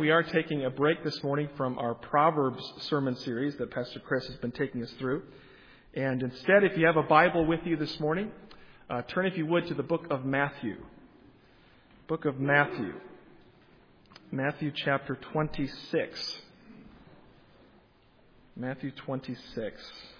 we are taking a break this morning from our Proverbs sermon series that Pastor Chris has been taking us through. And instead, if you have a Bible with you this morning, turn, if you would, to the book of Matthew. Book of Matthew. Matthew chapter 26. Matthew 26.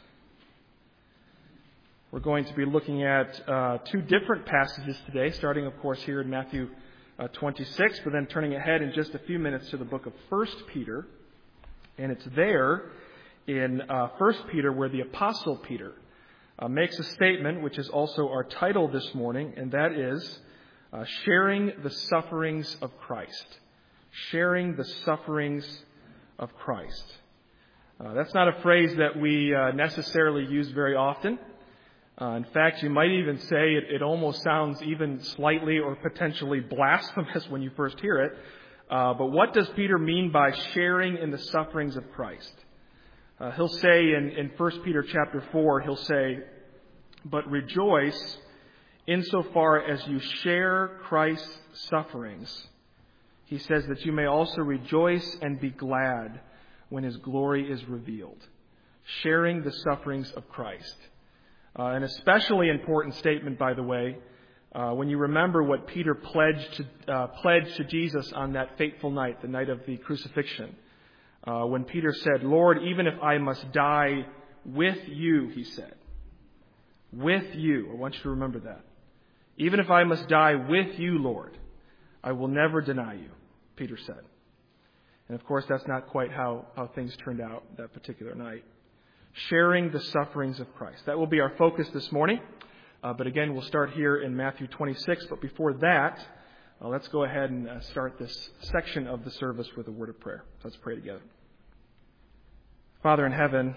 We're going to be looking at two different passages today, starting, of course, here in Matthew 26, but then turning ahead in just a few minutes to the book of 1 Peter. And it's there in 1 Peter where the Apostle Peter makes a statement, which is also our title this morning, and that is sharing the sufferings of Christ. Sharing the sufferings of Christ. That's not a phrase that we necessarily use very often. In fact, you might even say it almost sounds even slightly or potentially blasphemous when you first hear it. But what does Peter mean by sharing in the sufferings of Christ? He'll say in 1 Peter chapter 4, he'll say, "But rejoice insofar as you share Christ's sufferings." He says that you may also rejoice and be glad when His glory is revealed. Sharing the sufferings of Christ. An especially important statement, by the way, when you remember what Peter pledged to Jesus on that fateful night, the night of the crucifixion. When Peter said, "Lord, even if I must die with you," he said. With you. I want you to remember that. "Even if I must die with you, Lord, I will never deny you," Peter said. And of course, that's not quite how things turned out that particular night. Sharing the sufferings of Christ. That will be our focus this morning. But again, we'll start here in Matthew 26. But before that, let's go ahead and start this section of the service with a word of prayer. Let's pray together. Father in heaven,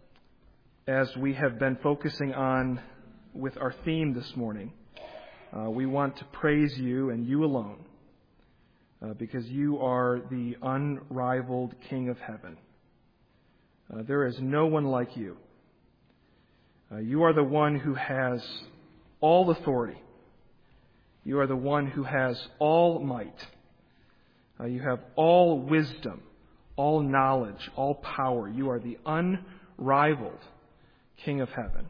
as we have been focusing on with our theme this morning, we want to praise you and you alone, because you are the unrivaled King of heaven. There is no one like you. You are the one who has all authority. You are the one who has all might. You have all wisdom, all knowledge, all power. You are the unrivaled King of heaven.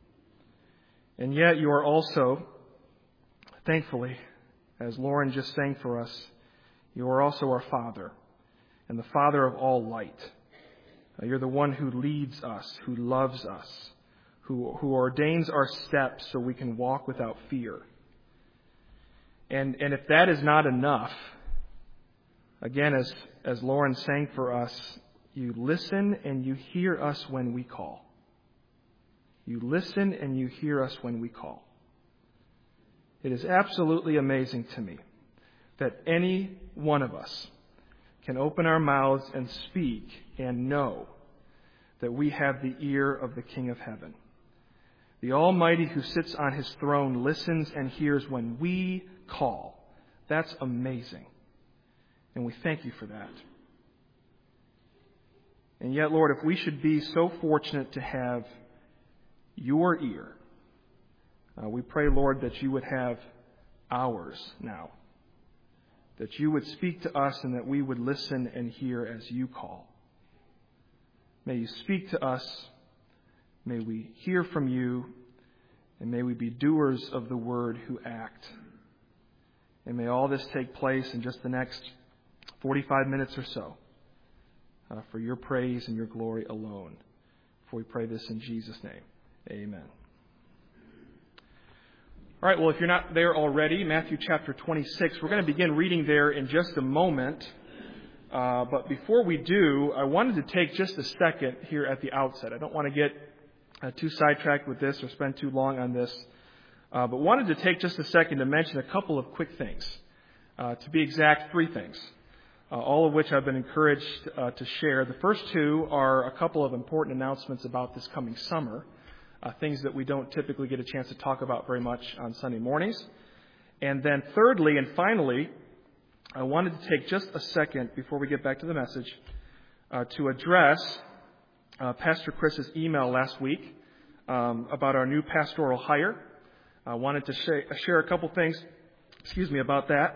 And yet you are also, thankfully, as Lauren just sang for us, you are also our Father and the Father of all light. You're the one who leads us, who loves us, who ordains our steps so we can walk without fear. And if that is not enough, again, as Lauren sang for us, you listen and you hear us when we call. You listen and you hear us when we call. It is absolutely amazing to me that any one of us can open our mouths and speak and know that we have the ear of the King of heaven. The Almighty who sits on His throne listens and hears when we call. That's amazing. And we thank you for that. And yet, Lord, if we should be so fortunate to have your ear, we pray, Lord, that you would have ours now. That you would speak to us and that we would listen and hear as you call. May you speak to us. May we hear from you. And may we be doers of the word who act. And may all this take place in just the next 45 minutes or so for your praise and your glory alone. For we pray this in Jesus' name. Amen. All right, well, if you're not there already, Matthew chapter 26, we're going to begin reading there in just a moment. But before we do, I wanted to take just a second here at the outset. I don't want to get too sidetracked with this or spend too long on this. But wanted to take just a second to mention a couple of quick things. To be exact, 3 things. All of which I've been encouraged to share. The first 2 are a couple of important announcements about this coming summer. Things that we don't typically get a chance to talk about very much on Sunday mornings. And then thirdly and finally, I wanted to take just a second before we get back to the message to address Pastor Chris's email last week about our new pastoral hire. I wanted to share a couple things, about that.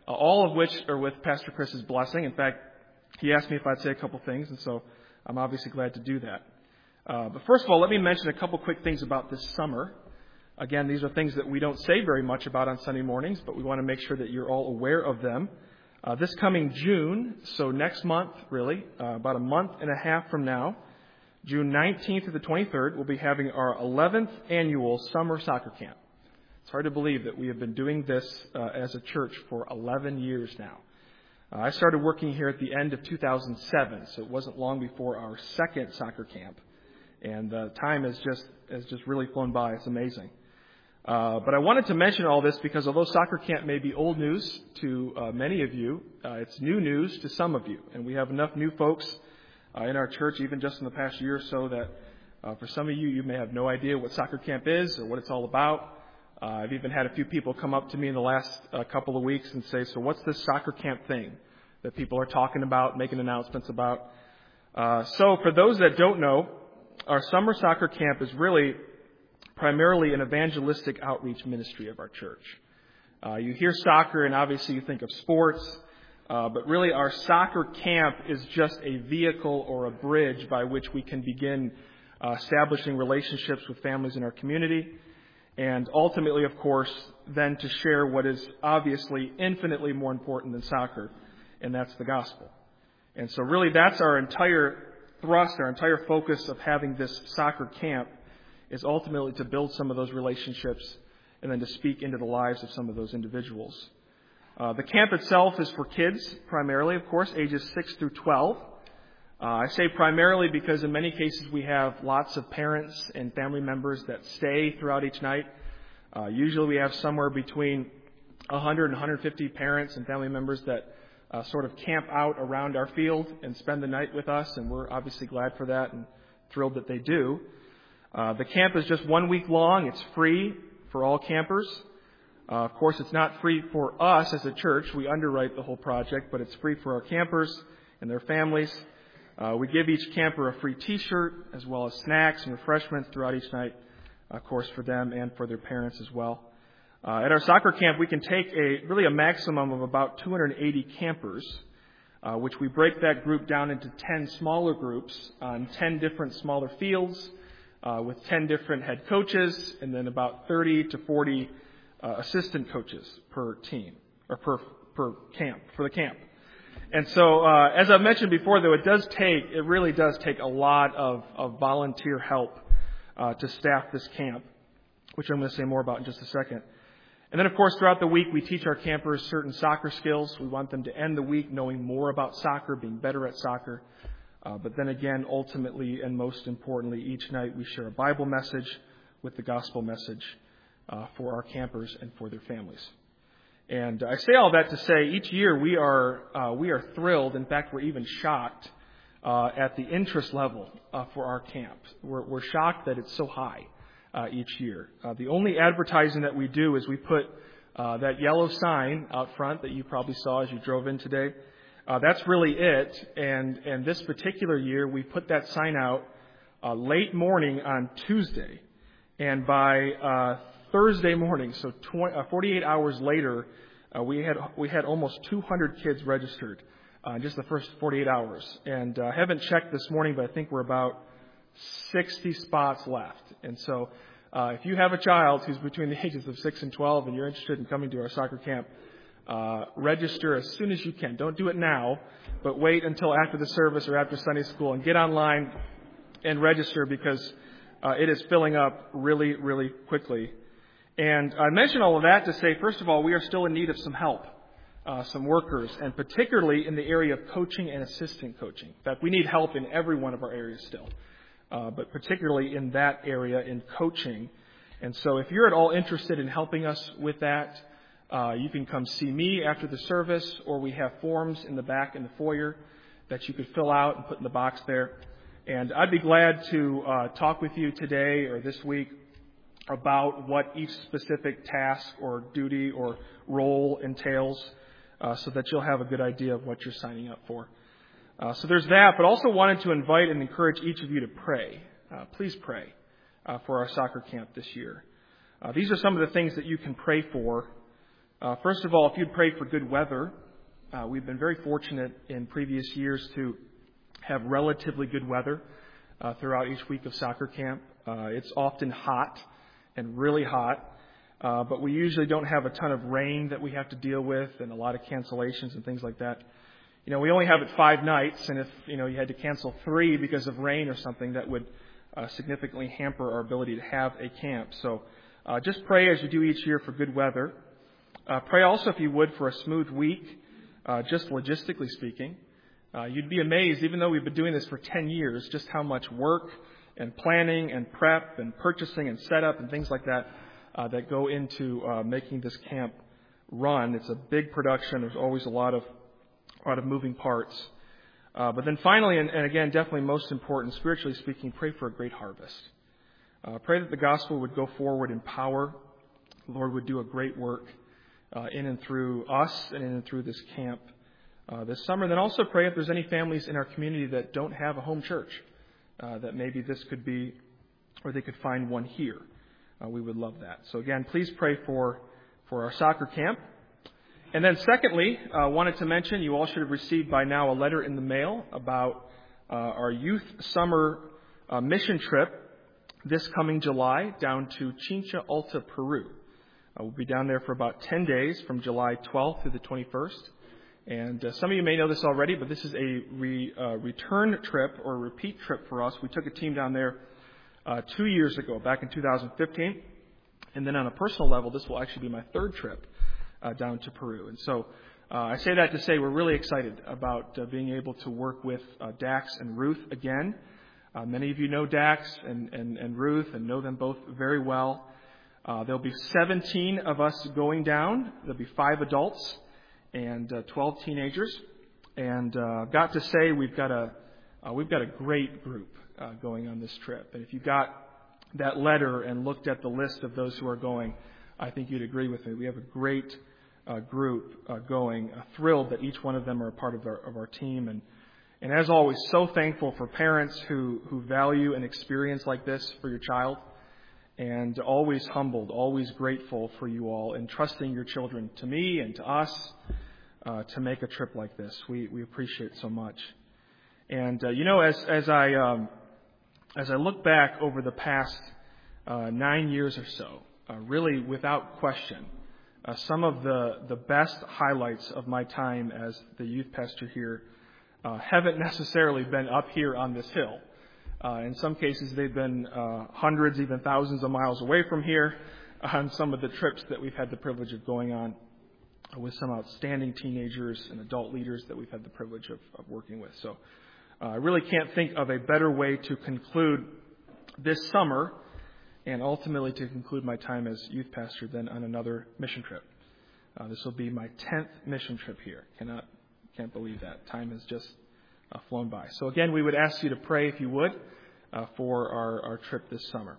all of which are with Pastor Chris's blessing. In fact, he asked me if I'd say a couple things, and so I'm obviously glad to do that. But first of all, let me mention a couple quick things about this summer. Again, these are things that we don't say very much about on Sunday mornings, but we want to make sure that you're all aware of them. This coming June, so next month, really, about a month and a half from now, June 19th to the 23rd, we'll be having our 11th annual summer soccer camp. It's hard to believe that we have been doing this as a church for 11 years now. I started working here at the end of 2007, so it wasn't long before our second soccer camp. And time has just really flown by. It's amazing. But I wanted to mention all this because although soccer camp may be old news to many of you, it's new news to some of you. And we have enough new folks in our church, even just in the past year or so, that for some of you, you may have no idea what soccer camp is or what it's all about. I've even had a few people come up to me in the last couple of weeks and say, so what's this soccer camp thing that people are talking about, making announcements about? So for those that don't know, our summer soccer camp is really primarily an evangelistic outreach ministry of our church. You hear soccer and obviously you think of sports, but really our soccer camp is just a vehicle or a bridge by which we can begin establishing relationships with families in our community, and ultimately, of course, then to share what is obviously infinitely more important than soccer, and that's the gospel. And so really that's our entire thrust, our entire focus of having this soccer camp is ultimately to build some of those relationships and then to speak into the lives of some of those individuals. The camp itself is for kids, primarily, of course, ages 6 through 12. I say primarily because in many cases we have lots of parents and family members that stay throughout each night. Usually we have somewhere between 100 and 150 parents and family members that sort of camp out around our field and spend the night with us, and we're obviously glad for that and thrilled that they do. The camp is just 1 week long. It's free for all campers. Of course, it's not free for us as a church. We underwrite the whole project, but it's free for our campers and their families. We give each camper a free T-shirt as well as snacks and refreshments throughout each night, of course, for them and for their parents as well. At our soccer camp, we can take a maximum of about 280 campers, which we break that group down into 10 smaller groups on 10 different smaller fields with 10 different head coaches and then about 30 to 40 assistant coaches per team or per camp, for the camp. And so, as I've mentioned before, though, it really does take a lot of volunteer help to staff this camp, which I'm going to say more about in just a second. And then, of course, throughout the week, we teach our campers certain soccer skills. We want them to end the week knowing more about soccer, being better at soccer. But then again, ultimately and most importantly, each night we share a Bible message with the gospel message for our campers and for their families. And I say all that to say each year we are thrilled. In fact, we're even shocked at the interest level for our camp. We're shocked that it's so high each year. The only advertising that we do is we put that yellow sign out front that you probably saw as you drove in today. That's really it. And this particular year, we put that sign out late morning on Tuesday. And by Thursday morning, so 48 hours later, we had almost 200 kids registered just the first 48 hours. And I haven't checked this morning, but I think we're about 60 spots left. And so if you have a child who's between the ages of 6 and 12 and you're interested in coming to our soccer camp, register as soon as you can. Don't do it now, but wait until after the service or after Sunday school and get online and register because it is filling up really, really quickly. And I mention all of that to say, first of all, we are still in need of some help, some workers, and particularly in the area of coaching and assistant coaching. In fact, we need help in every one of our areas still, but particularly in that area in coaching. And so if you're at all interested in helping us with that, you can come see me after the service, or we have forms in the back in the foyer that you could fill out and put in the box there. And I'd be glad to talk with you today or this week about what each specific task or duty or role entails so that you'll have a good idea of what you're signing up for. So there's that, but also wanted to invite and encourage each of you to pray. Please pray for our soccer camp this year. These are some of the things that you can pray for First of all, if you'd pray for good weather, we've been very fortunate in previous years to have relatively good weather throughout each week of soccer camp. It's often hot and really hot, but we usually don't have a ton of rain that we have to deal with and a lot of cancellations and things like that. We only have it 5 nights, and if, you had to cancel 3 because of rain or something, that would significantly hamper our ability to have a camp. So just pray as you do each year for good weather. Pray also, if you would, for a smooth week, just logistically speaking. You'd be amazed, even though we've been doing this for 10 years, just how much work and planning and prep and purchasing and setup and things like that that go into making this camp run. It's a big production. There's always a lot of moving parts. But then finally, and again, definitely most important, spiritually speaking, pray for a great harvest. Pray that the gospel would go forward in power. The Lord would do a great work in and through us and in and through this camp this summer. Then also pray if there's any families in our community that don't have a home church, that maybe this could be, or they could find one here. We would love that. So again, please pray for our soccer camp. And then secondly, I wanted to mention, you all should have received by now a letter in the mail about our youth summer mission trip this coming July down to Chincha Alta, Peru. We'll be down there for about 10 days from July 12th through the 21st. And some of you may know this already, but this is a return trip or a repeat trip for us. We took a team down there 2 years ago, back in 2015. And then on a personal level, this will actually be my 3rd trip down to Peru. And so I say that to say we're really excited about being able to work with Dax and Ruth again. Many of you know Dax and Ruth and know them both very well. There'll be 17 of us going down. There'll be 5 adults and 12 teenagers. And got to say we've got a great group going on this trip. And if you got that letter and looked at the list of those who are going, I think you'd agree with me. We have a great group going. Thrilled that each one of them are a part of our team. And as always, so thankful for parents who value an experience like this for your child. And always humbled, always grateful for you all entrusting your children to me and to us to make a trip like this. We appreciate so much. And as I look back over the past 9 years or so, really without question, some of the best highlights of my time as the youth pastor here haven't necessarily been up here on this hill. In some cases, they've been hundreds, even thousands of miles away from here on some of the trips that we've had the privilege of going on with some outstanding teenagers and adult leaders that we've had the privilege of working with. So I really can't think of a better way to conclude this summer and ultimately to conclude my time as youth pastor than on another mission trip. This will be my 10th mission trip here. Can't believe that. Time has just flown by. So again, we would ask you to pray, if you would, for our trip this summer.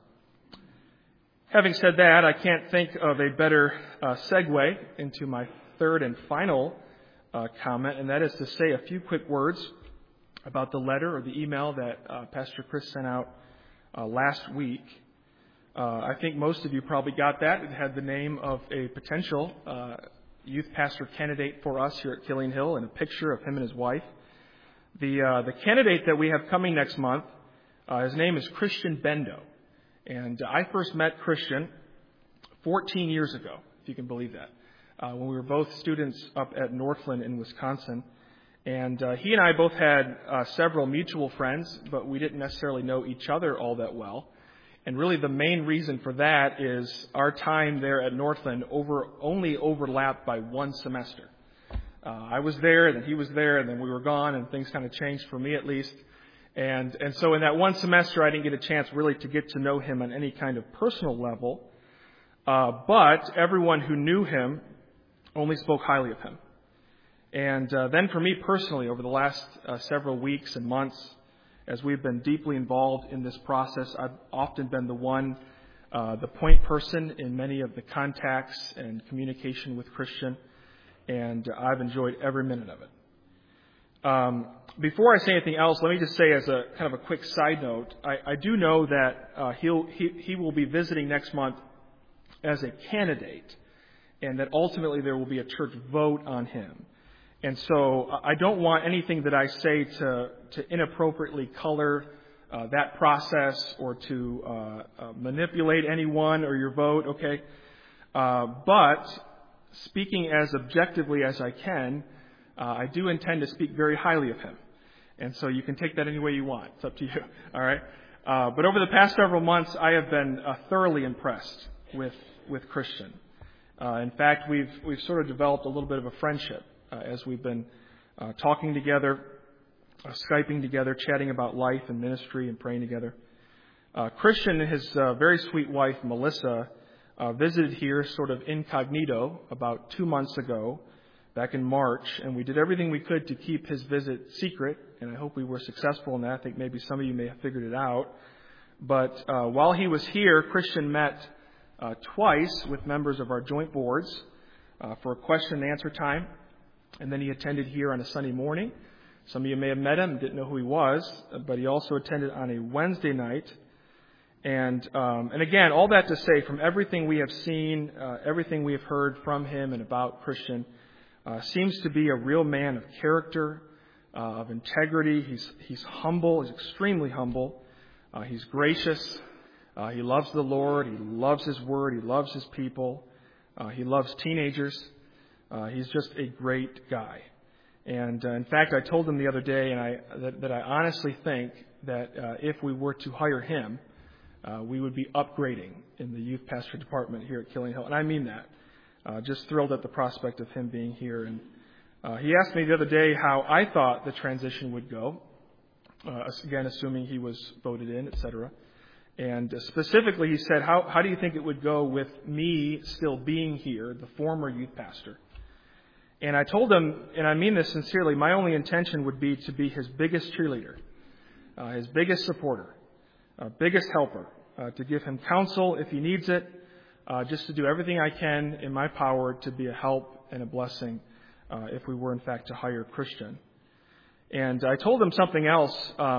Having said that, I can't think of a better segue into my 3rd and final comment, and that is to say a few quick words about the letter or the email that Pastor Chris sent out last week. I think most of you probably got that. It had the name of a potential youth pastor candidate for us here at Killing Hill and a picture of him and his wife. The candidate that we have coming next month, his name is Christian Bendo. And I first met Christian 14 years ago, if you can believe that, when we were both students up at Northland in Wisconsin. And he and I both had several mutual friends, but we didn't necessarily know each other all that well. And really the main reason for that is our time there at Northland only overlapped by 1 semester. I was there, then he was there, and then we were gone, and things kind of changed for me at least. And so in that 1 semester, I didn't get a chance really to get to know him on any kind of personal level. But everyone who knew him only spoke highly of him. And then for me personally, over the last several weeks and months, as we've been deeply involved in this process, I've often been the point person in many of the contacts and communication with Christian, and I've enjoyed every minute of it. Before I say anything else, let me just say as a kind of a quick side note, I do know that he will be visiting next month as a candidate. and that ultimately there will be a church vote on him. And so I don't want anything that I say to inappropriately color that process or to manipulate anyone or your vote, okay? But speaking as objectively as I can, I do intend to speak very highly of him. And so you can take that any way you want. It's up to you, all right? But over the past several months, I have been thoroughly impressed with Christian. In fact, we've sort of developed a little bit of a friendship as we've been talking together, Skyping together, chatting about life and ministry and praying together. Christian and his very sweet wife, Melissa, visited here sort of incognito about 2 months ago, back in March, and we did everything we could to keep his visit secret, and I hope we were successful in that. I think maybe some of you may have figured it out. But while he was here, Christian met twice with members of our joint boards for a question and answer time, and then he attended here on a Sunday morning. Some of you may have met him and didn't know who he was, but he also attended on a Wednesday night. And again, all that to say, from everything we have seen, everything we have heard from him and about Christian, seems to be a real man of character, of integrity. He's humble. He's extremely humble. He's gracious. He loves the Lord. He loves His Word. He loves His people. He loves teenagers. He's just a great guy. And in fact, I told him the other day that I honestly think that if we were to hire him, we would be upgrading in the youth pastor department here at Killing Hill. And I mean that. Just thrilled at the prospect of him being here. And he asked me the other day how I thought the transition would go, again, assuming he was voted in, etc. And specifically, he said, how do you think it would go with me still being here, the former youth pastor? And I told him, and I mean this sincerely, my only intention would be to be his biggest cheerleader, his biggest supporter, biggest helper, to give him counsel if he needs it, just to do everything I can in my power to be a help and a blessing if we were, in fact, to hire Christian. And I told him something else,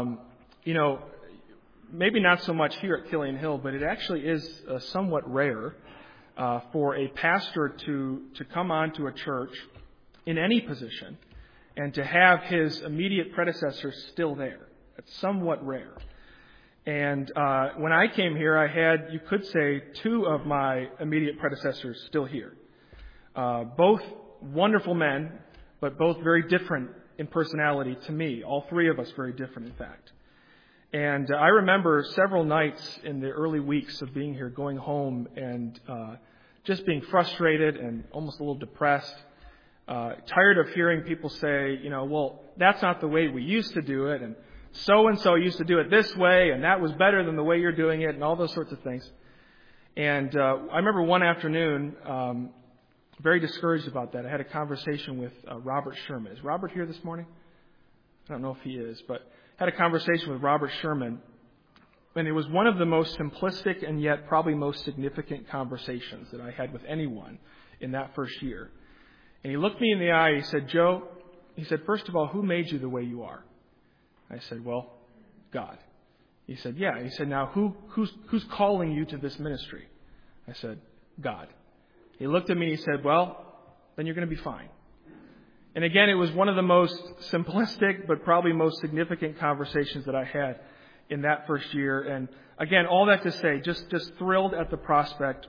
maybe not so much here at Killian Hill, but it actually is somewhat rare for a pastor to come onto a church in any position and to have his immediate predecessor still there. It's somewhat rare. And when I came here, I had, you could say, 2 of my immediate predecessors still here. Both wonderful men, but both very different in personality to me. All 3 of us very different, in fact. And I remember several nights in the early weeks of being here, going home and just being frustrated and almost a little depressed. Tired of hearing people say, well, that's not the way we used to do it, and so used to do it this way, and that was better than the way you're doing it, and all those sorts of things. And I remember one afternoon, very discouraged about that. I had a conversation with Robert Sherman. Is Robert here this morning? I don't know if he is, but had a conversation with Robert Sherman, and it was one of the most simplistic and yet probably most significant conversations that I had with anyone in that first year. And he looked me in the eye. He said, Joe, he said, first of all, who made you the way you are? I said, well, God. He said, yeah. He said, now who's calling you to this ministry? I said, God. He looked at me and he said, well, then you're going to be fine. And again, it was one of the most simplistic but probably most significant conversations that I had in that first year. And again, all that to say, just thrilled at the prospect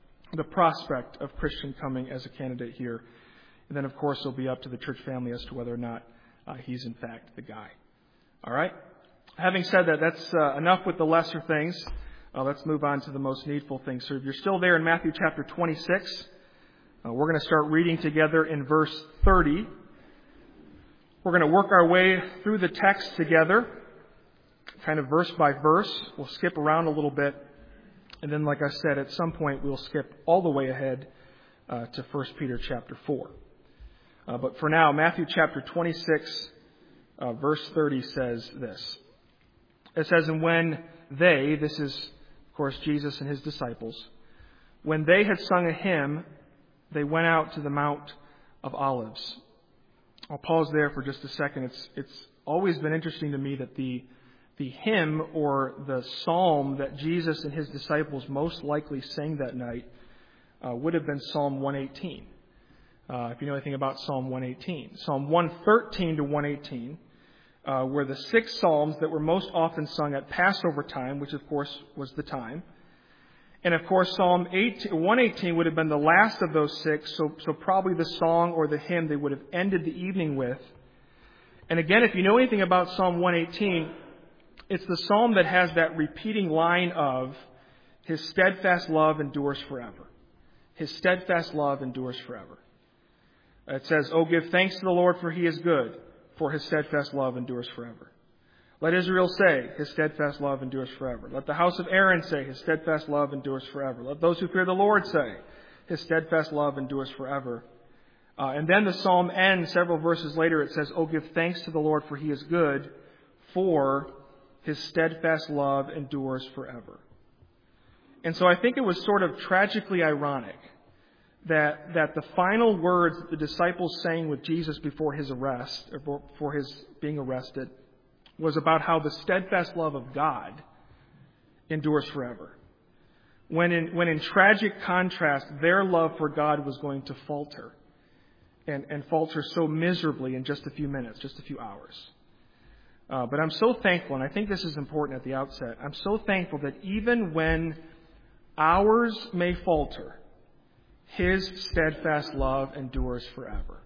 of Christian coming as a candidate here. And then, of course, it'll be up to the church family as to whether or not he's, in fact, the guy. All right? Having said that, that's enough with the lesser things. Let's move on to the most needful things. So if you're still there in Matthew chapter 26, we're going to start reading together in verse 30. We're going to work our way through the text together, kind of verse by verse. We'll skip around a little bit. And then, like I said, at some point we'll skip all the way ahead to 1 Peter chapter 4. But for now, Matthew chapter 26, verse 30 says this. It says, and when they, this is, of course, Jesus and his disciples, when they had sung a hymn, they went out to the Mount of Olives. I'll pause there for just a second. It's always been interesting to me that the hymn or the psalm that Jesus and his disciples most likely sang that night would have been Psalm 118. If you know anything about Psalm 118. Psalm 113 to 118 were the 6 psalms that were most often sung at Passover time, which of course was the time. And of course, Psalm 118 would have been the last of those 6, so probably the song or the hymn they would have ended the evening with. And again, if you know anything about Psalm 118, it's the psalm that has that repeating line of, His steadfast love endures forever. His steadfast love endures forever. It says, "Oh, give thanks to the Lord, for He is good, for His steadfast love endures forever. Let Israel say, His steadfast love endures forever. Let the house of Aaron say, His steadfast love endures forever. Let those who fear the Lord say, His steadfast love endures forever." And then the psalm ends several verses later. It says, "Oh, give thanks to the Lord, for He is good, for His steadfast love endures forever." And so I think it was sort of tragically ironic that the final words that the disciples sang with Jesus before His arrest, or before His being arrested, was about how the steadfast love of God endures forever. When in tragic contrast, their love for God was going to falter, and falter so miserably in just a few minutes, just a few hours. But I'm so thankful, and I think this is important at the outset, I'm so thankful that even when ours may falter, His steadfast love endures forever.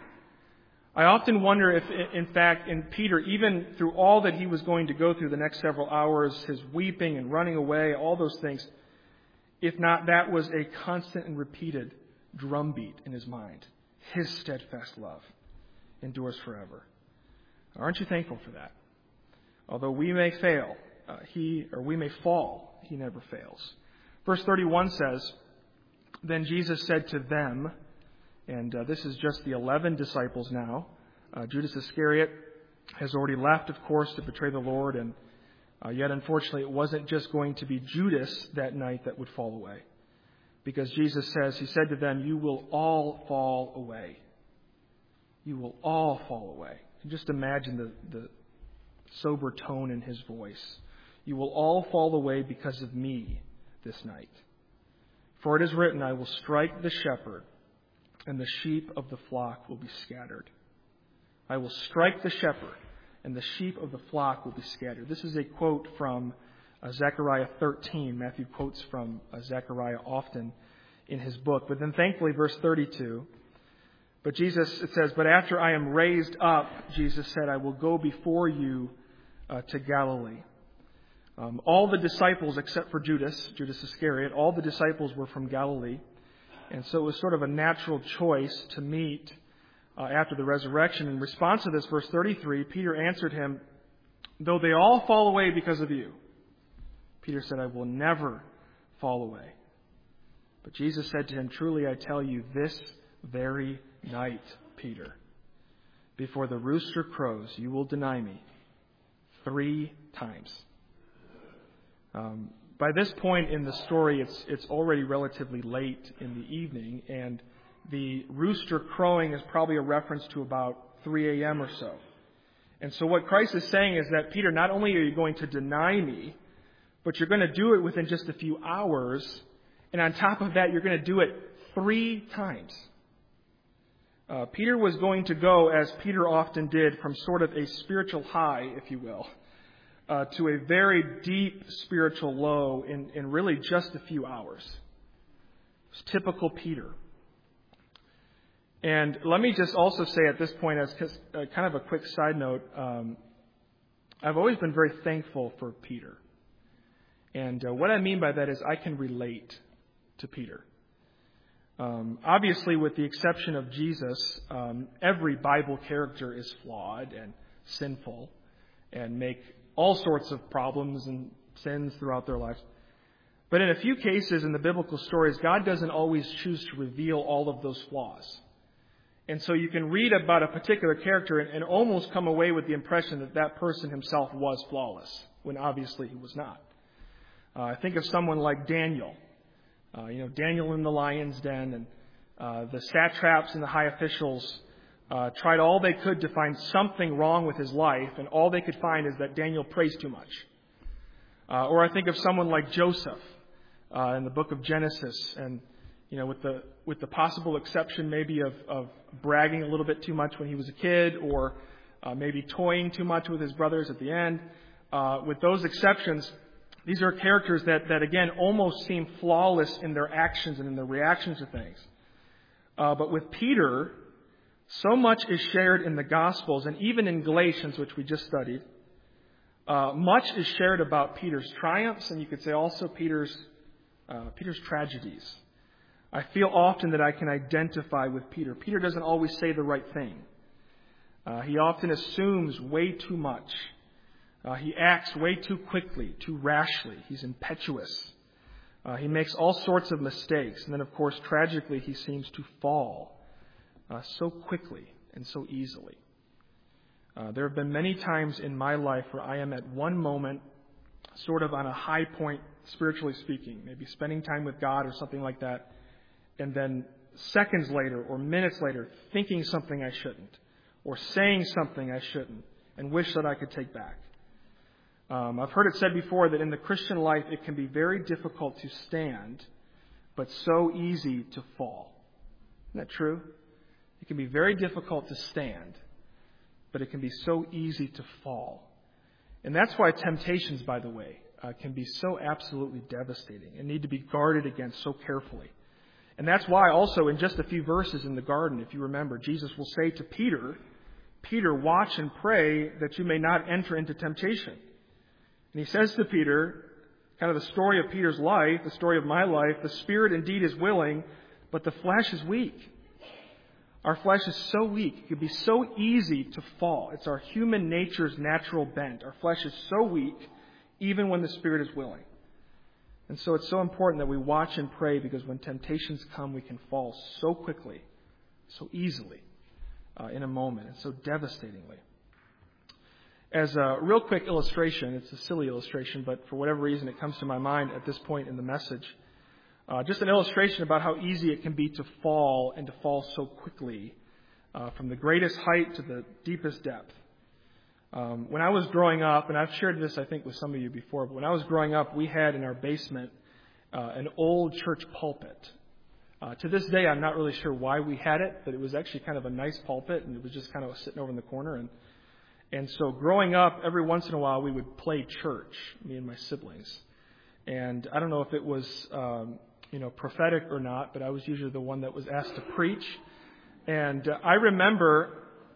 I often wonder if, in fact, in Peter, even through all that he was going to go through the next several hours, his weeping and running away, all those things, if not that was a constant and repeated drumbeat in his mind. His steadfast love endures forever. Aren't you thankful for that? Although we may fail, we may fall, He never fails. Verse 31 says, "Then Jesus said to them," and this is just the 11 disciples now. Judas Iscariot has already left, of course, to betray the Lord, and yet unfortunately it wasn't just going to be Judas that night that would fall away. Because Jesus says, He said to them, "You will all fall away." You will all fall away. And just imagine the sober tone in His voice. "You will all fall away because of me this night. For it is written, I will strike the shepherd, and the sheep of the flock will be scattered." I will strike the shepherd, and the sheep of the flock will be scattered. This is a quote from Zechariah 13. Matthew quotes from Zechariah often in his book. But then thankfully, verse 32, but Jesus, it says, "But after I am raised up," Jesus said, "I will go before you to Galilee." All the disciples, except for Judas Iscariot, all the disciples were from Galilee. And so it was sort of a natural choice to meet after the resurrection. In response to this, verse 33, Peter answered him, "Though they all fall away because of you," Peter said, "I will never fall away." But Jesus said to him, "Truly I tell you, this very night, Peter, before the rooster crows, you will deny me 3 times. By this point in the story, it's already relatively late in the evening, and the rooster crowing is probably a reference to about 3 a.m. or so. And so what Christ is saying is that, Peter, not only are you going to deny me, but you're going to do it within just a few hours, and on top of that, you're going to do it 3 times. Peter was going to go, as Peter often did, from sort of a spiritual high, if you will, to a very deep spiritual low in really just a few hours. It's typical Peter. And let me just also say at this point, as kind of a quick side note, I've always been very thankful for Peter. And what I mean by that is I can relate to Peter. Obviously, with the exception of Jesus, every Bible character is flawed and sinful and make all sorts of problems and sins throughout their lives. But in a few cases in the biblical stories, God doesn't always choose to reveal all of those flaws. And so you can read about a particular character and almost come away with the impression that that person himself was flawless, when obviously he was not. I think of someone like Daniel. Daniel in the lion's den, and the satraps and the high officials tried all they could to find something wrong with his life, and all they could find is that Daniel prays too much. Or I think of someone like Joseph in the book of Genesis, and with the possible exception maybe of bragging a little bit too much when he was a kid, or maybe toying too much with his brothers at the end. With those exceptions, these are characters that again, almost seem flawless in their actions and in their reactions to things. But with Peter, so much is shared in the Gospels, and even in Galatians, which we just studied. Much is shared about Peter's triumphs, and you could say also Peter's tragedies. I feel often that I can identify with Peter. Peter doesn't always say the right thing. He often assumes way too much. He acts way too quickly, too rashly. He's impetuous. He makes all sorts of mistakes. And then, of course, tragically, he seems to fall so quickly and so easily. There have been many times in my life where I am at one moment sort of on a high point, spiritually speaking, maybe spending time with God or something like that, and then seconds later or minutes later thinking something I shouldn't, or saying something I shouldn't, and wish that I could take back. I've heard it said before that in the Christian life it can be very difficult to stand, but so easy to fall. Isn't that true? It can be very difficult to stand, but it can be so easy to fall. And that's why temptations, by the way, can be so absolutely devastating and need to be guarded against so carefully. And that's why also in just a few verses in the garden, if you remember, Jesus will say to Peter, Peter, watch and pray that you may not enter into temptation. And he says to Peter, kind of the story of Peter's life, the story of my life, the spirit indeed is willing, but the flesh is weak. Our flesh is so weak. It can be so easy to fall. It's our human nature's natural bent. Our flesh is so weak, even when the spirit is willing. And so it's so important that we watch and pray, because when temptations come, we can fall so quickly, so easily, in a moment, and so devastatingly. As a real quick illustration, it's a silly illustration, but for whatever reason it comes to my mind at this point in the message. Just an illustration about how easy it can be to fall, and to fall so quickly, from the greatest height to the deepest depth. When I was growing up, and I've shared this I think with some of you before, but when I was growing up, we had in our basement an old church pulpit. To this day, I'm not really sure why we had it, but it was actually kind of a nice pulpit, and it was just kind of sitting over in the corner. And so growing up, every once in a while, we would play church, me and my siblings. And I don't know if it was, prophetic or not, but I was usually the one that was asked to preach. And I remember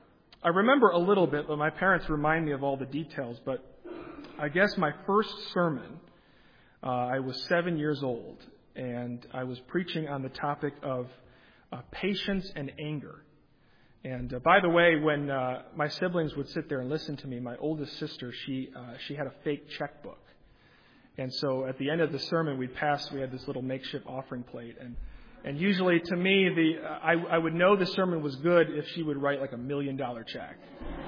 a little bit, but my parents remind me of all the details. But I guess my first sermon, I was 7 years old, and I was preaching on the topic of patience and anger. And by the way, when my siblings would sit there and listen to me, my oldest sister, she had a fake checkbook. And so at the end of the sermon, we had this little makeshift offering plate. And usually to me, I would know the sermon was good if she would write like $1 million check.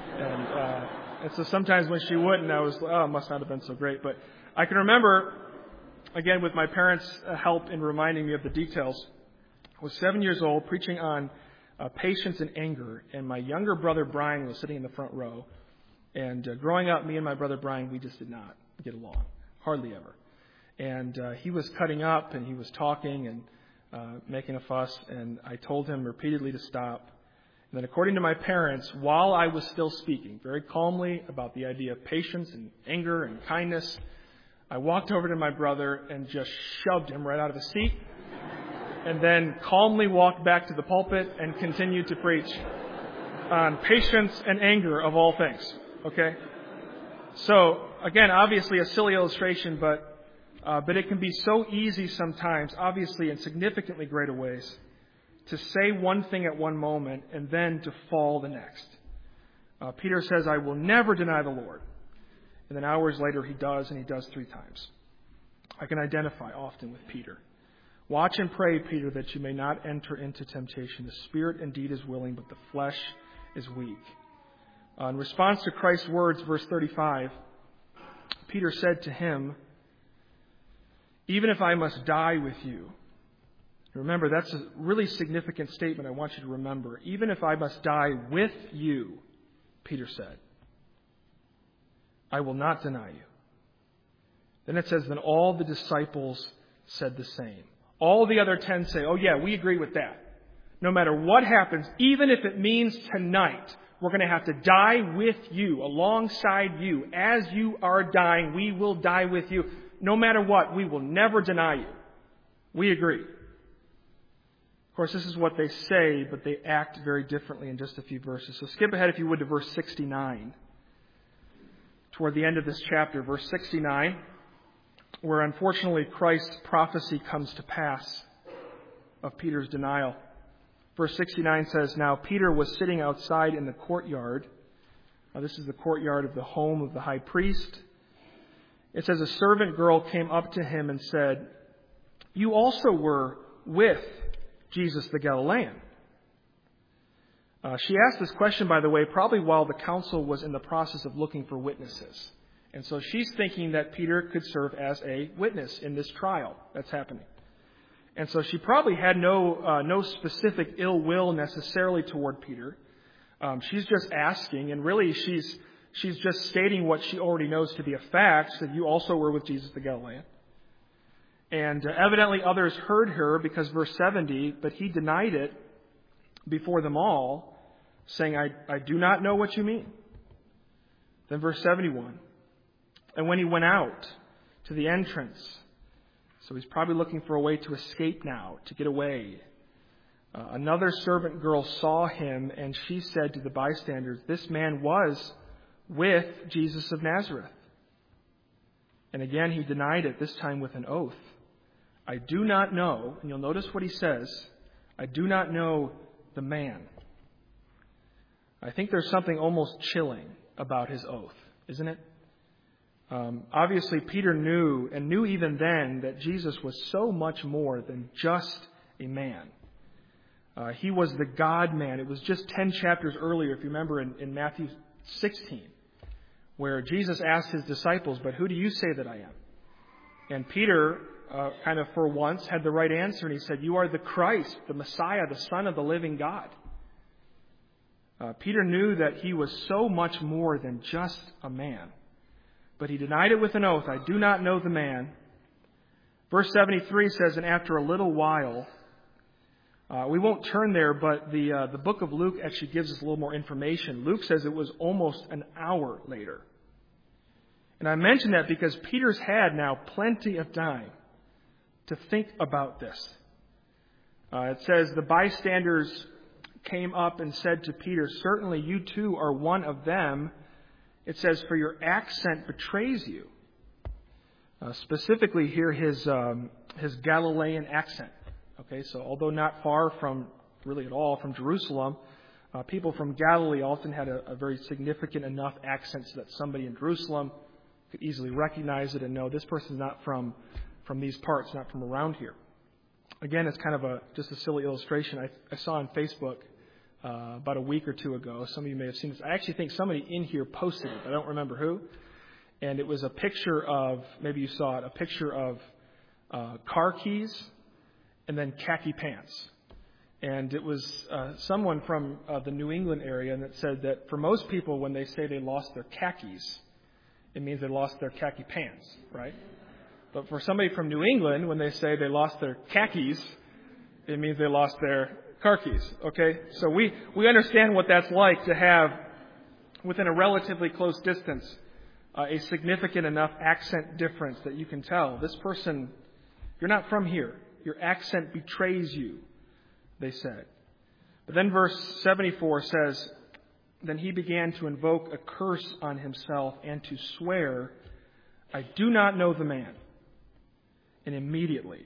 And so sometimes when she wouldn't, I was, it must not have been so great. But I can remember, again, with my parents' help in reminding me of the details, I was 7 years old preaching on patience and anger. And my younger brother, Brian, was sitting in the front row. And growing up, me and my brother, Brian, we just did not get along. Hardly ever. And he was cutting up, and he was talking and making a fuss, and I told him repeatedly to stop. And then according to my parents, while I was still speaking very calmly about the idea of patience and anger and kindness, I walked over to my brother and just shoved him right out of his seat, and then calmly walked back to the pulpit and continued to preach on patience and anger of all things. Okay? So, again, obviously a silly illustration, but it can be so easy sometimes, obviously in significantly greater ways, to say one thing at one moment and then to fall the next. Peter says, I will never deny the Lord. And then hours later he does, and he does 3 times. I can identify often with Peter. Watch and pray, Peter, that you may not enter into temptation. The spirit indeed is willing, but the flesh is weak. In response to Christ's words, verse 35, Peter said to him, even if I must die with you. Remember, that's a really significant statement I want you to remember. Even if I must die with you, Peter said, I will not deny you. Then it says, then all the disciples said the same. All the other 10 say, oh yeah, we agree with that. No matter what happens, even if it means tonight, we're going to have to die with you, alongside you. As you are dying, we will die with you. No matter what, we will never deny you. We agree. Of course, this is what they say, but they act very differently in just a few verses. So skip ahead, if you would, to verse 69. Toward the end of this chapter, verse 69, where unfortunately Christ's prophecy comes to pass of Peter's denial. Verse 69 says, Now Peter was sitting outside in the courtyard. Now, this is the courtyard of the home of the high priest. It says, a servant girl came up to him and said, You also were with Jesus the Galilean. She asked this question, by the way, probably while the council was in the process of looking for witnesses. And so she's thinking that Peter could serve as a witness in this trial that's happening. And so she probably had no specific ill will necessarily toward Peter. She's just asking, and really she's just stating what she already knows to be a fact, that you also were with Jesus the Galilean. And evidently others heard her, because verse 70, but he denied it before them all, saying, I do not know what you mean. Then verse 71, and when he went out to the entrance, so he's probably looking for a way to escape now, to get away. Another servant girl saw him, and she said to the bystanders, This man was with Jesus of Nazareth. And again he denied it, this time with an oath. I do not know, and you'll notice what he says, I do not know the man. I think there's something almost chilling about his oath, isn't it? Obviously, Peter knew even then that Jesus was so much more than just a man. He was the God-man. It was just 10 chapters earlier, if you remember, in Matthew 16, where Jesus asked his disciples, But who do you say that I am? And Peter, kind of for once, had the right answer, and he said, You are the Christ, the Messiah, the Son of the living God. Peter knew that he was so much more than just a man. But he denied it with an oath. I do not know the man. Verse 73 says, and after a little while, we won't turn there, but the book of Luke actually gives us a little more information. Luke says it was almost an hour later. And I mention that because Peter's had now plenty of time to think about this. It says, the bystanders came up and said to Peter, Certainly you too are one of them. It says, for your accent betrays you. Specifically here, his Galilean accent. Okay, so although not far from, really at all, from Jerusalem, people from Galilee often had a very significant enough accent so that somebody in Jerusalem could easily recognize it and know this person's not from these parts, not from around here. Again, it's kind of just a silly illustration I saw on Facebook about a week or two ago. Some of you may have seen this. I actually think somebody in here posted it. I don't remember who. And it was a picture of, maybe you saw it, a picture of car keys and then khaki pants. And it was someone from the New England area, and it said that for most people, when they say they lost their khakis, it means they lost their khaki pants, right? But for somebody from New England, when they say they lost their khakis, it means they lost their car keys, okay? So we understand what that's like to have, within a relatively close distance, a significant enough accent difference that you can tell. This person, you're not from here. Your accent betrays you, they said. But then verse 74 says, Then he began to invoke a curse on himself and to swear, I do not know the man. And immediately,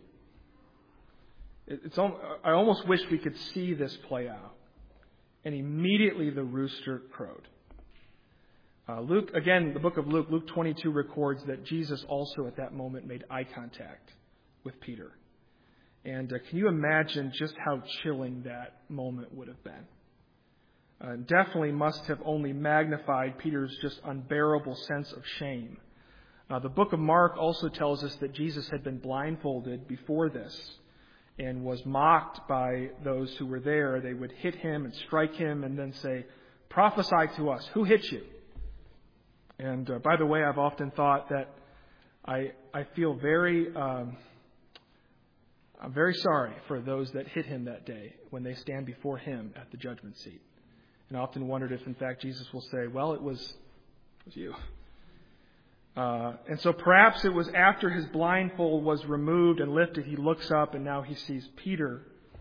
I almost wish we could see this play out. And immediately the rooster crowed. Luke, again, the book of Luke, Luke 22 records that Jesus also at that moment made eye contact with Peter. And can you imagine just how chilling that moment would have been? Definitely must have only magnified Peter's just unbearable sense of shame. The book of Mark also tells us that Jesus had been blindfolded before this and was mocked by those who were there. They would hit him and strike him and then say, Prophesy to us. Who hit you? And by the way, I've often thought that I feel very... I'm very sorry for those that hit him that day when they stand before him at the judgment seat. And I often wondered if, in fact, Jesus will say, well, it was you. And so perhaps it was after his blindfold was removed and lifted, he looks up and now he sees Peter,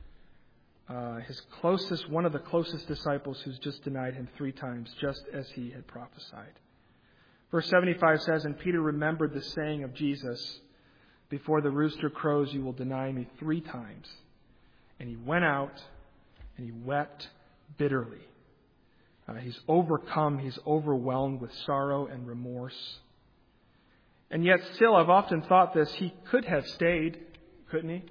one of the closest disciples who's just denied him 3 times, just as he had prophesied. Verse 75 says, and Peter remembered the saying of Jesus, before the rooster crows, you will deny me 3 times. And he went out and he wept bitterly. He's overcome, he's overwhelmed with sorrow and remorse. And yet still, I've often thought this, he could have stayed, couldn't he?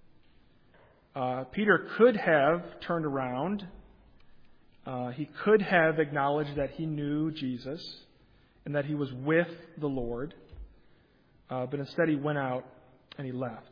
Peter could have turned around. He could have acknowledged that he knew Jesus and that he was with the Lord. But instead he went out and he left.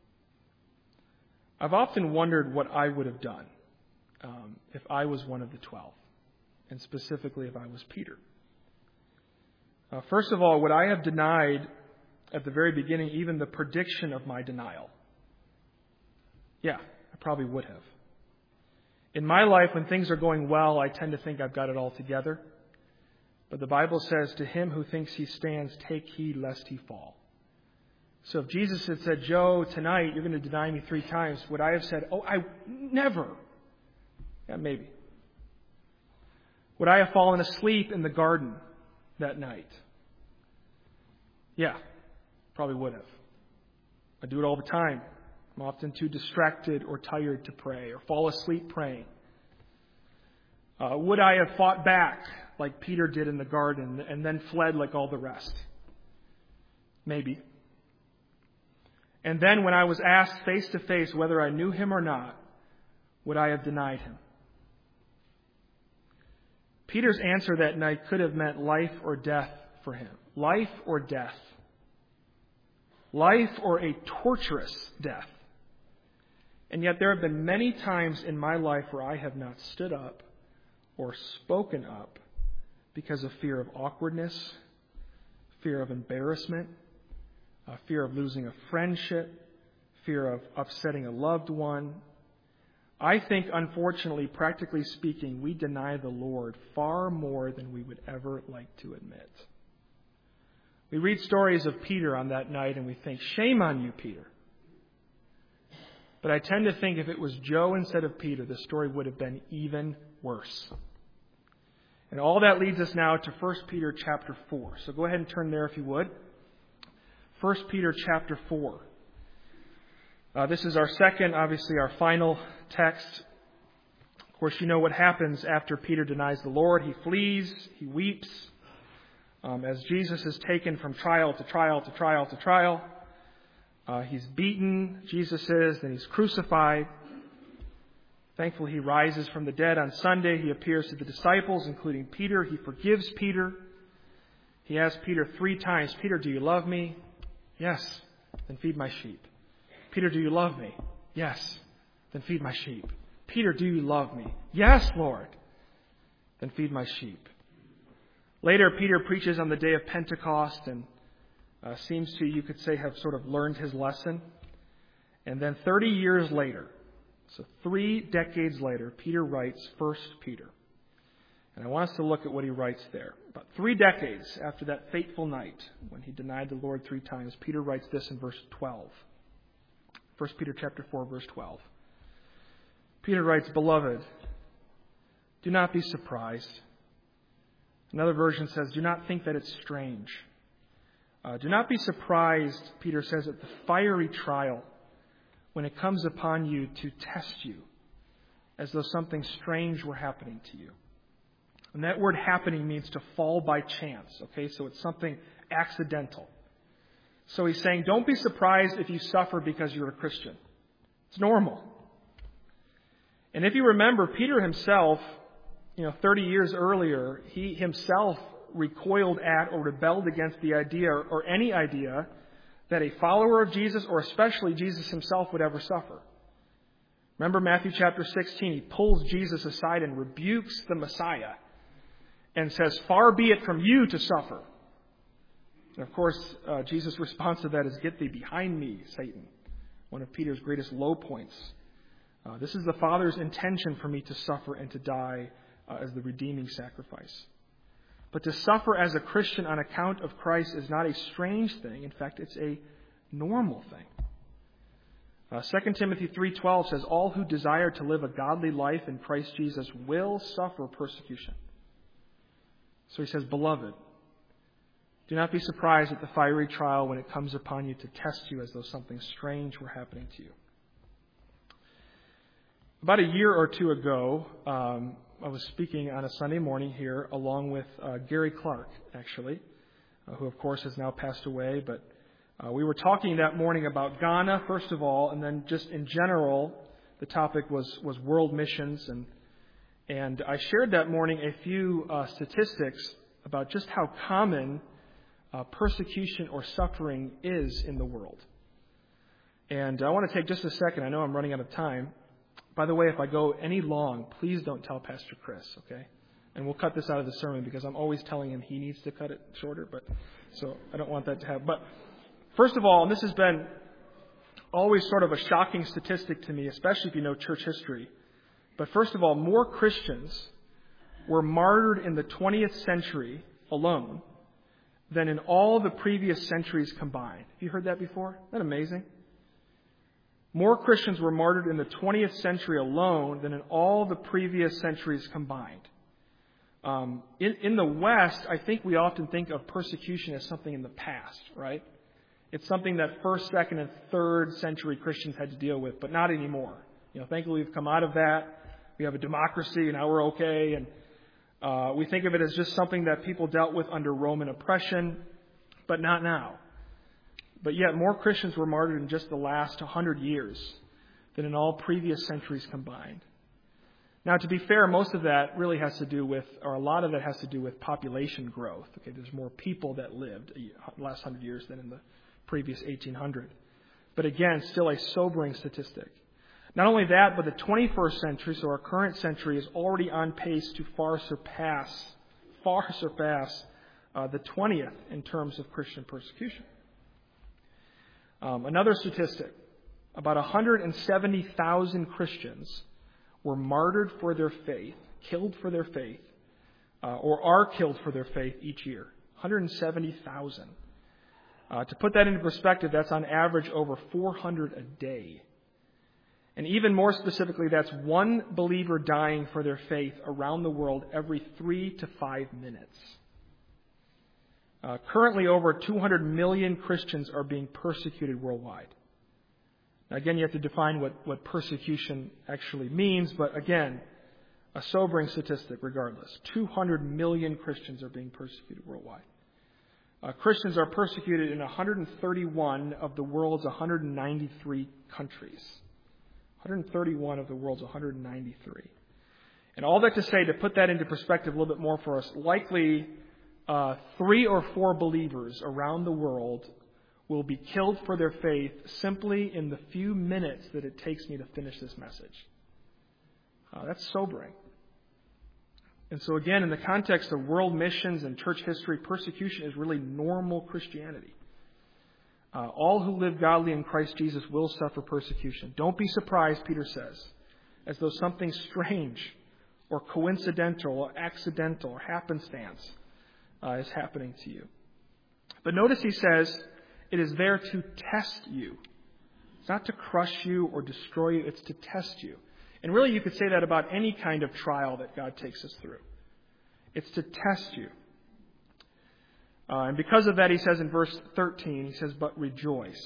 I've often wondered what I would have done if I was one of the 12. And specifically if I was Peter. First of all, would I have denied at the very beginning even the prediction of my denial? Yeah, I probably would have. In my life, when things are going well, I tend to think I've got it all together. But the Bible says, to him who thinks he stands, take heed lest he fall. So if Jesus had said, Joe, tonight you're going to deny me 3 times, would I have said, oh, I never? Yeah, maybe. Would I have fallen asleep in the garden that night? Yeah, probably would have. I do it all the time. I'm often too distracted or tired to pray or fall asleep praying. Would I have fought back like Peter did in the garden and then fled like all the rest? Maybe. And then when I was asked face to face whether I knew him or not, would I have denied him? Peter's answer that night could have meant life or death for him. Life or death. Life or a torturous death. And yet there have been many times in my life where I have not stood up or spoken up because of fear of awkwardness, fear of embarrassment, fear of losing a friendship, fear of upsetting a loved one. I think, unfortunately, practically speaking, we deny the Lord far more than we would ever like to admit. We read stories of Peter on that night and we think, shame on you, Peter. But I tend to think if it was Joe instead of Peter, the story would have been even worse. And all that leads us now to 1 Peter chapter 4. So go ahead and turn there if you would. 1 Peter chapter 4. This is our second, obviously our final text. Of course, you know what happens after Peter denies the Lord. He flees, he weeps, as Jesus is taken from trial to trial to trial to trial. He's beaten, Jesus is, then he's crucified. Thankfully, he rises from the dead on Sunday. He appears to the disciples, including Peter. He forgives Peter. He asks Peter 3 times, Peter, do you love me? Yes. Then feed my sheep. Peter, do you love me? Yes. Then feed my sheep. Peter, do you love me? Yes, Lord. Then feed my sheep. Later, Peter preaches on the day of Pentecost and seems to, you could say, have sort of learned his lesson. And then 30 years later, so 3 decades later, Peter writes 1 Peter. And I want us to look at what he writes there. About 3 decades after that fateful night when he denied the Lord 3 times, Peter writes this in verse 12. 1 Peter chapter 4, verse 12. Peter writes, Beloved, do not be surprised. Another version says, do not think that it's strange. Do not be surprised, Peter says, at the fiery trial when it comes upon you to test you, as though something strange were happening to you. And that word happening means to fall by chance, okay? So it's something accidental. So he's saying, don't be surprised if you suffer because you're a Christian. It's normal. And if you remember, Peter himself, 30 years earlier, he himself recoiled at or rebelled against the idea or any idea that a follower of Jesus, or especially Jesus himself, would ever suffer. Remember Matthew chapter 16, he pulls Jesus aside and rebukes the Messiah and says, far be it from you to suffer. And of course, Jesus' response to that is, get thee behind me, Satan. one of Peter's greatest low points. This is the Father's intention for me to suffer and to die as the redeeming sacrifice. But to suffer as a Christian on account of Christ is not a strange thing. In fact, it's a normal thing. 2 Timothy 3:12 says, all who desire to live a godly life in Christ Jesus will suffer persecution. So he says, beloved, do not be surprised at the fiery trial when it comes upon you to test you as though something strange were happening to you. About a year or two ago, I was speaking on a Sunday morning here along with Gary Clark, actually, who of course has now passed away. But we were talking that morning about Ghana, first of all, and then just in general, the topic was world missions. And I shared that morning a few statistics about just how common persecution or suffering is in the world. And I want to take just a second. I know I'm running out of time. By the way, if I go any long, please don't tell Pastor Chris, okay? And we'll cut this out of the sermon because I'm always telling him he needs to cut it shorter, so I don't want that to happen. But first of all, and this has been always sort of a shocking statistic to me, especially if you know church history. But first of all, more Christians were martyred in the 20th century alone than in all the previous centuries combined. Have you heard that before? Isn't that amazing? More Christians were martyred in the 20th century alone than in all the previous centuries combined. In the West, I think we often think of persecution as something in the past, right? It's something that first, second, and third century Christians had to deal with, but not anymore. Thankfully we've come out of that. We have a democracy, and now we're okay. And we think of it as just something that people dealt with under Roman oppression, but not now. But yet more Christians were martyred in just the last 100 years than in all previous centuries combined. Now, to be fair, most of that really has to do with, or a lot of it has to do with population growth. Okay, there's more people that lived the last 100 years than in the previous 1800. But again, still a sobering statistic. Not only that, but the 21st century, so our current century, is already on pace to far surpass the 20th in terms of Christian persecution. Another statistic, about 170,000 Christians were martyred for their faith, killed for their faith, or are killed for their faith each year. 170,000. To put that into perspective, that's on average over 400 a day. And even more specifically, that's one believer dying for their faith around the world every 3 to 5 minutes. Currently, over 200 million Christians are being persecuted worldwide. Now, again, you have to define what persecution actually means, but again, a sobering statistic regardless. 200 million Christians are being persecuted worldwide. Christians are persecuted in 131 of the world's 193 countries. 131 of the world's 193. And all that to say, to put that into perspective a little bit more for us, likely 3 or 4 believers around the world will be killed for their faith simply in the few minutes that it takes me to finish this message. That's sobering. And so again, in the context of world missions and church history, persecution is really normal Christianity. All who live godly in Christ Jesus will suffer persecution. Don't be surprised, Peter says, as though something strange or coincidental or accidental or happenstance is happening to you. But notice he says, it is there to test you. It's not to crush you or destroy you, it's to test you. And really you could say that about any kind of trial that God takes us through. It's to test you. And because of that, he says in verse 13, he says, but rejoice.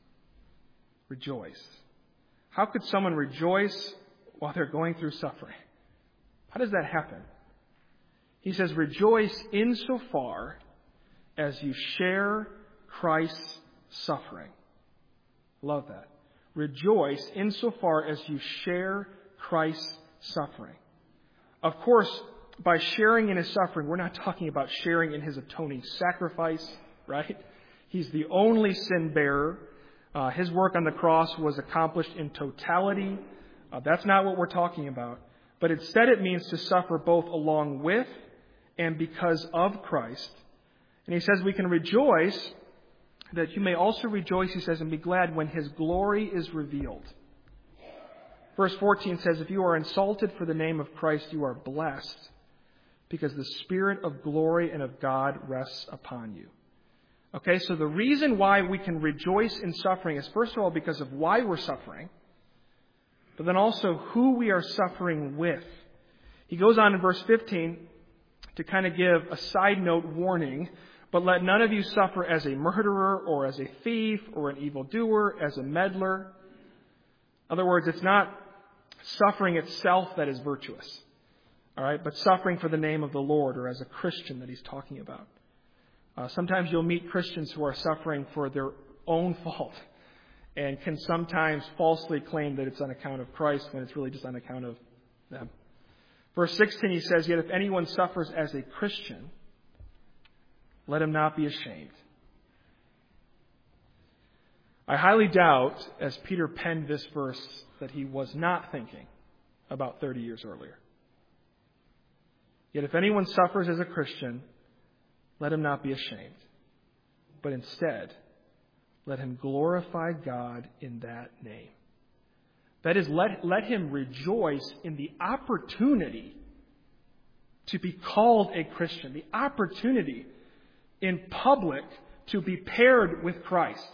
Rejoice. How could someone rejoice while they're going through suffering? How does that happen? He says, rejoice insofar as you share Christ's suffering. Love that. Rejoice insofar as you share Christ's suffering. Of course, by sharing in his suffering, we're not talking about sharing in his atoning sacrifice, right? He's the only sin bearer. His work on the cross was accomplished in totality. That's not what we're talking about. But instead it means to suffer both along with and because of Christ. And he says we can rejoice that you may also rejoice, he says, and be glad when his glory is revealed. Verse 14 says, if you are insulted for the name of Christ, you are blessed, because the Spirit of glory and of God rests upon you. Okay, so the reason why we can rejoice in suffering is, first of all, because of why we're suffering, but then also who we are suffering with. He goes on in verse 15 to kind of give a side note warning, but let none of you suffer as a murderer or as a thief or an evildoer, as a meddler. In other words, it's not suffering itself that is virtuous, all right, but suffering for the name of the Lord, or as a Christian that he's talking about. Sometimes you'll meet Christians who are suffering for their own fault and can sometimes falsely claim that it's on account of Christ when it's really just on account of them. Verse 16, he says, yet if anyone suffers as a Christian, let him not be ashamed. I highly doubt, as Peter penned this verse, that he was not thinking about 30 years earlier. Yet if anyone suffers as a Christian, let him not be ashamed, but instead, let him glorify God in that name. That is, let him rejoice in the opportunity to be called a Christian, the opportunity in public to be paired with Christ.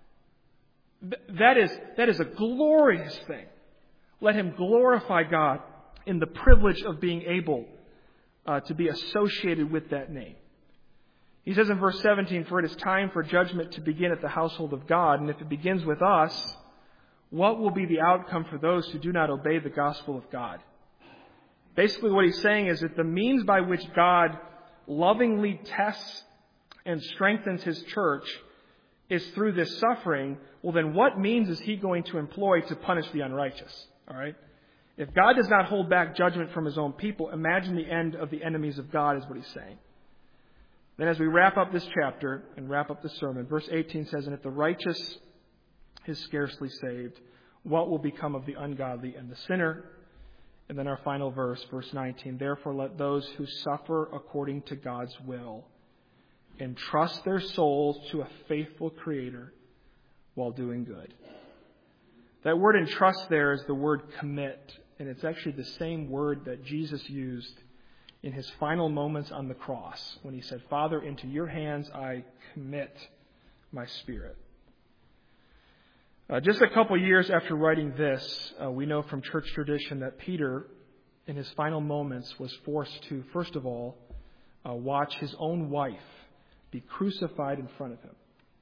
That is a glorious thing. Let him glorify God in the privilege of being able to be associated with that name. He says in verse 17, for it is time for judgment to begin at the household of God, and if it begins with us, what will be the outcome for those who do not obey the gospel of God? Basically what he's saying is that the means by which God lovingly tests and strengthens his church is through this suffering. Well, then what means is he going to employ to punish the unrighteous? All right? If God does not hold back judgment from his own people, imagine the end of the enemies of God, is what he's saying. Then as we wrap up this chapter and wrap up the sermon, verse 18 says, and if the righteous is scarcely saved, what will become of the ungodly and the sinner? And then our final verse, verse 19, therefore let those who suffer according to God's will entrust their souls to a faithful Creator while doing good. That word entrust there is the word commit, and it's actually the same word that Jesus used in his final moments on the cross when he said, Father, into your hands I commit my spirit. Just a couple years after writing this, we know from church tradition that Peter, in his final moments, was forced to, first of all, watch his own wife be crucified in front of him.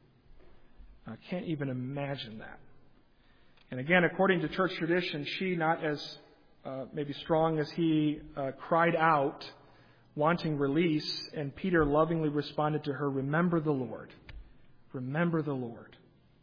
I can't even imagine that. And again, according to church tradition, she, not as maybe strong as he, cried out, wanting release, and Peter lovingly responded to her, remember the Lord. Remember the Lord.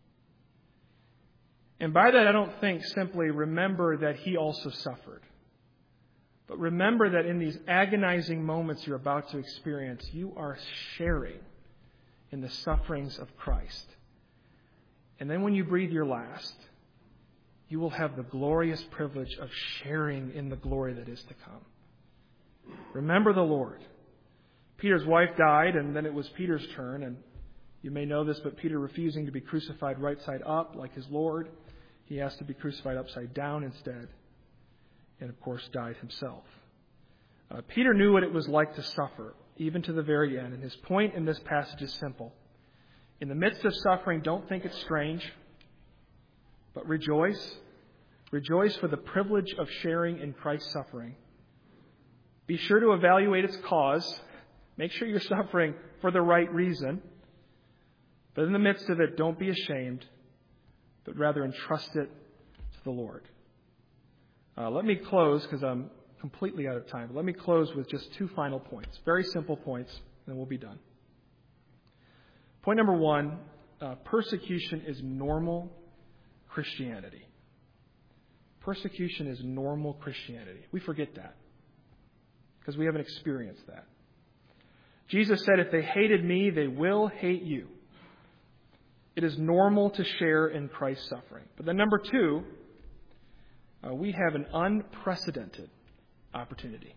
And by that, I don't think simply remember that he also suffered. But remember that in these agonizing moments you're about to experience, you are sharing in the sufferings of Christ. And then when you breathe your last, you will have the glorious privilege of sharing in the glory that is to come. Remember the Lord. Peter's wife died, and then it was Peter's turn. And you may know this, but Peter, refusing to be crucified right side up like his Lord, he asked to be crucified upside down instead. And, of course, died himself. Peter knew what it was like to suffer, even to the very end. And his point in this passage is simple. In the midst of suffering, don't think it's strange, but rejoice. Rejoice for the privilege of sharing in Christ's suffering. Be sure to evaluate its cause. Make sure you're suffering for the right reason. But in the midst of it, don't be ashamed, but rather entrust it to the Lord. Let me close, because I'm completely out of time. Let me close with just two final points. Very simple points, and then we'll be done. Point number one, persecution is normal Christianity. Persecution is normal Christianity. We forget that because we haven't experienced that. Jesus said, if they hated me, they will hate you. It is normal to share in Christ's suffering. But then number two, we have an unprecedented opportunity.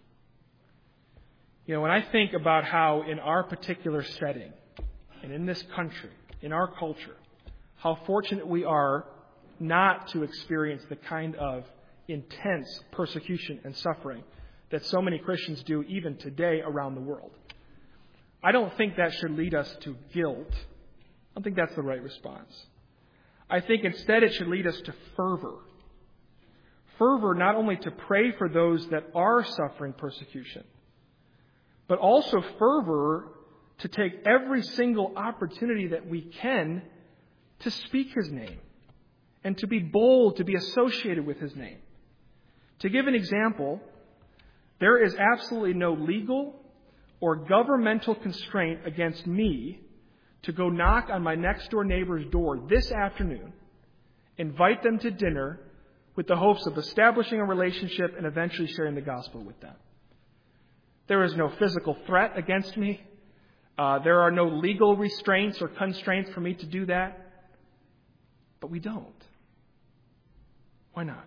You know, when I think about how in our particular setting and in this country, in our culture, how fortunate we are not to experience the kind of intense persecution and suffering that so many Christians do even today around the world. I don't think that should lead us to guilt. I don't think that's the right response. I think instead it should lead us to fervor. Fervor not only to pray for those that are suffering persecution, but also fervor to take every single opportunity that we can to speak His name and to be bold, to be associated with His name. To give an example, there is absolutely no legal or governmental constraint against me to go knock on my next door neighbor's door this afternoon, invite them to dinner with the hopes of establishing a relationship and eventually sharing the gospel with them. There is no physical threat against me. There are no legal restraints or constraints for me to do that. But we don't. Why not?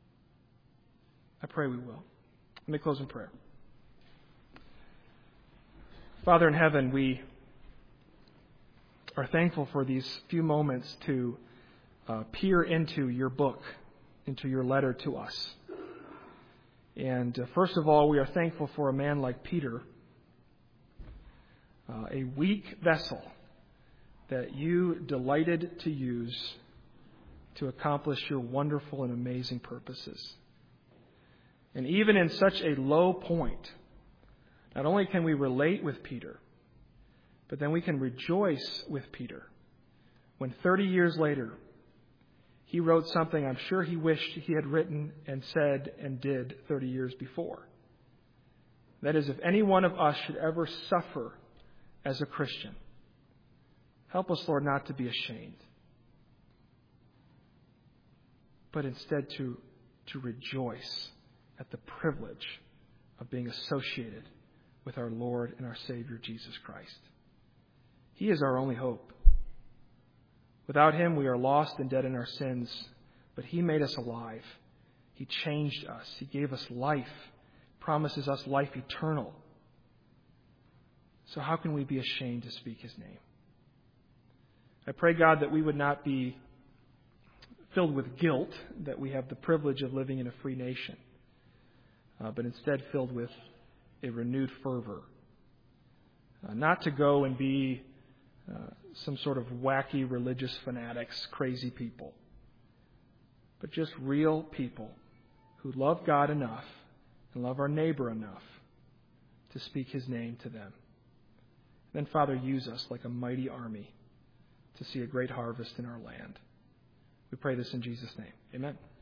I pray we will. Let me close in prayer. Father in heaven, we are thankful for these few moments to peer into your book, into your letter to us. And first of all, we are thankful for a man like Peter, a weak vessel that you delighted to use to accomplish your wonderful and amazing purposes. And even in such a low point, not only can we relate with Peter, but then we can rejoice with Peter when 30 years later he wrote something I'm sure he wished he had written and said and did 30 years before. That is, if any one of us should ever suffer as a Christian, help us, Lord, not to be ashamed, but instead to rejoice at the privilege of being associated with our Lord and our Savior, Jesus Christ. He is our only hope. Without Him, we are lost and dead in our sins, but He made us alive. He changed us. He gave us life, promises us life eternal. So how can we be ashamed to speak His name? I pray, God, that we would not be filled with guilt that we have the privilege of living in a free nation, but instead filled with a renewed fervor. Not to go and be some sort of wacky religious fanatics, crazy people, but just real people who love God enough and love our neighbor enough to speak His name to them. Then, Father, use us like a mighty army to see a great harvest in our land. We pray this in Jesus' name. Amen.